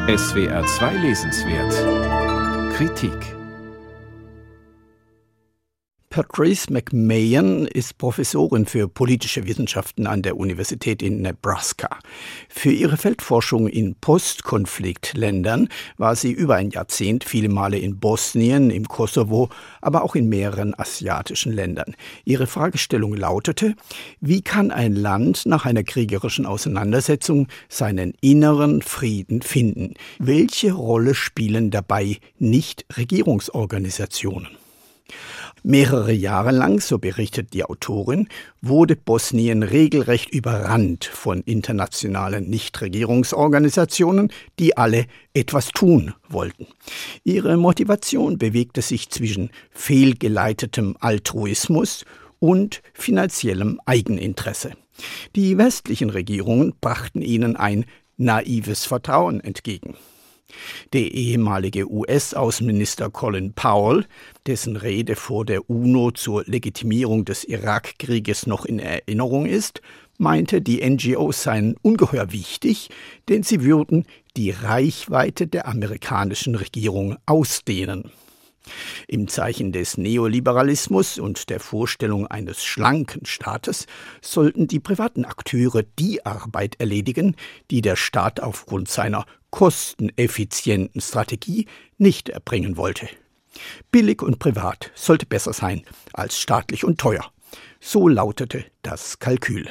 SWR 2 Lesenswert Kritik. Patrice McMahon ist Professorin für politische Wissenschaften an der Universität in Nebraska. Für ihre Feldforschung in Postkonfliktländern war sie über ein Jahrzehnt viele Male in Bosnien, im Kosovo, aber auch in mehreren asiatischen Ländern. Ihre Fragestellung lautete: Wie kann ein Land nach einer kriegerischen Auseinandersetzung seinen inneren Frieden finden? Welche Rolle spielen dabei Nichtregierungsorganisationen? Mehrere Jahre lang, so berichtet die Autorin, wurde Bosnien regelrecht überrannt von internationalen Nichtregierungsorganisationen, die alle etwas tun wollten. Ihre Motivation bewegte sich zwischen fehlgeleitetem Altruismus und finanziellem Eigeninteresse. Die westlichen Regierungen brachten ihnen ein naives Vertrauen entgegen. Der ehemalige US-Außenminister Colin Powell, dessen Rede vor der UNO zur Legitimierung des Irakkrieges noch in Erinnerung ist, meinte, die NGOs seien ungeheuer wichtig, denn sie würden die Reichweite der amerikanischen Regierung ausdehnen. Im Zeichen des Neoliberalismus und der Vorstellung eines schlanken Staates sollten die privaten Akteure die Arbeit erledigen, die der Staat aufgrund seiner kosteneffizienten Strategie nicht erbringen wollte. Billig und privat sollte besser sein als staatlich und teuer. So lautete das Kalkül.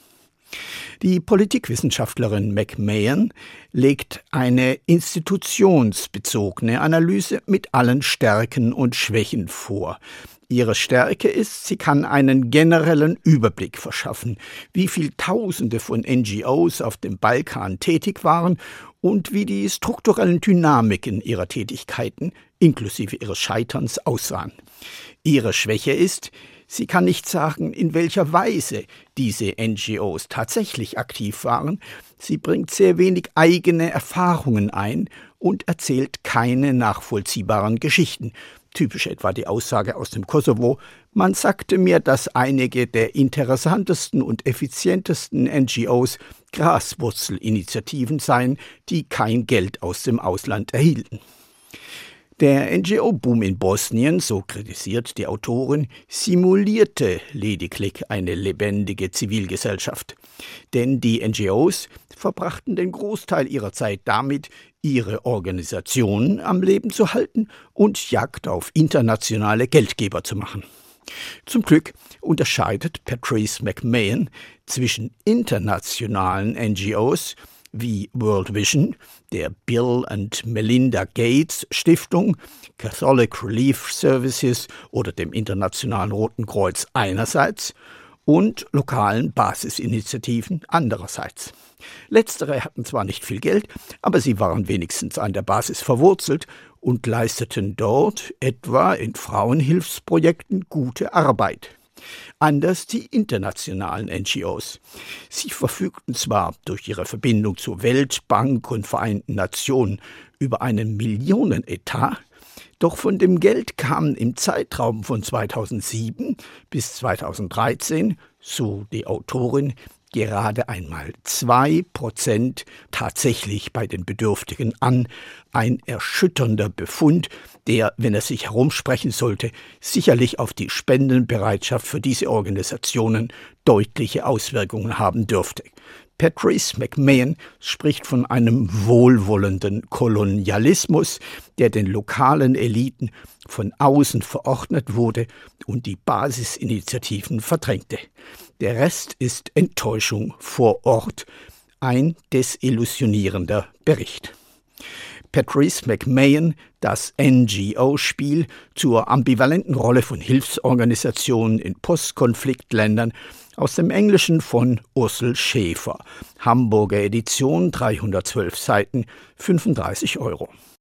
Die Politikwissenschaftlerin McMahon legt eine institutionsbezogene Analyse mit allen Stärken und Schwächen vor. Ihre Stärke ist, sie kann einen generellen Überblick verschaffen, wie viel Tausende von NGOs auf dem Balkan tätig waren und wie die strukturellen Dynamiken ihrer Tätigkeiten inklusive ihres Scheiterns aussahen. Ihre Schwäche ist, sie kann nicht sagen, in welcher Weise diese NGOs tatsächlich aktiv waren. Sie bringt sehr wenig eigene Erfahrungen ein und erzählt keine nachvollziehbaren Geschichten. Typisch etwa die Aussage aus dem Kosovo: Man sagte mir, dass einige der interessantesten und effizientesten NGOs Graswurzelinitiativen seien, die kein Geld aus dem Ausland erhielten. Der NGO-Boom in Bosnien, so kritisiert die Autorin, simulierte lediglich eine lebendige Zivilgesellschaft. Denn die NGOs verbrachten den Großteil ihrer Zeit damit, ihre Organisationen am Leben zu halten und Jagd auf internationale Geldgeber zu machen. Zum Glück unterscheidet Patrice McMahon zwischen internationalen NGOs wie World Vision, der Bill and Melinda Gates Stiftung, Catholic Relief Services oder dem Internationalen Roten Kreuz einerseits und lokalen Basisinitiativen andererseits. Letztere hatten zwar nicht viel Geld, aber sie waren wenigstens an der Basis verwurzelt und leisteten dort, etwa in Frauenhilfsprojekten, gute Arbeit. Anders die internationalen NGOs. Sie verfügten zwar durch ihre Verbindung zur Weltbank und Vereinten Nationen über einen Millionenetat, doch von dem Geld kamen im Zeitraum von 2007 bis 2013, so die Autorin, gerade einmal 2% tatsächlich bei den Bedürftigen an. Ein erschütternder Befund, der, wenn er sich herumsprechen sollte, sicherlich auf die Spendenbereitschaft für diese Organisationen deutliche Auswirkungen haben dürfte. Patrice McMahon spricht von einem wohlwollenden Kolonialismus, der den lokalen Eliten von außen verordnet wurde und die Basisinitiativen verdrängte. Der Rest ist Enttäuschung vor Ort, ein desillusionierender Bericht. Patrice McMahon, das NGO-Spiel zur ambivalenten Rolle von Hilfsorganisationen in Postkonfliktländern, aus dem Englischen von Ursel Schäfer. Hamburger Edition, 312 Seiten, 35 €.